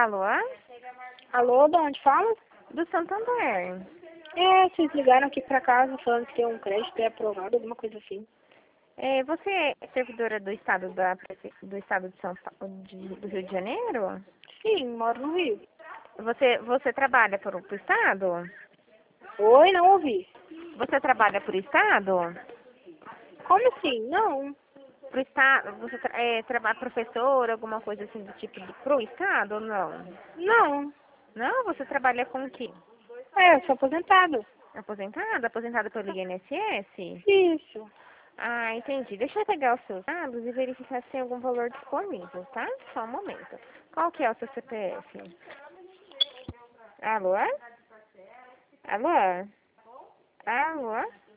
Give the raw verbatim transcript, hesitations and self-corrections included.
Alô? Alô, de onde fala? Do Santander. É, vocês ligaram aqui pra casa falando que tem um crédito pré-aprovado, alguma coisa assim. É, você é servidora do estado da Prefe- do estado de São Paulo, de- do Rio de Janeiro? Sim, moro no Rio. Você você trabalha por o estado? Oi, não ouvi. Você trabalha por estado? Como assim? Não. Pro estado, você tra é, trabalha professor, alguma coisa assim do tipo do, pro estado ou não? Não. Não, você trabalha com o quê? É, eu sou aposentado. Aposentada? Aposentada pelo I N S S? Isso. Ah, entendi. Deixa eu pegar os seus dados e verificar se tem algum valor disponível, tá? Só um momento. Qual que é o seu C P F? Alô? Alô? Alô?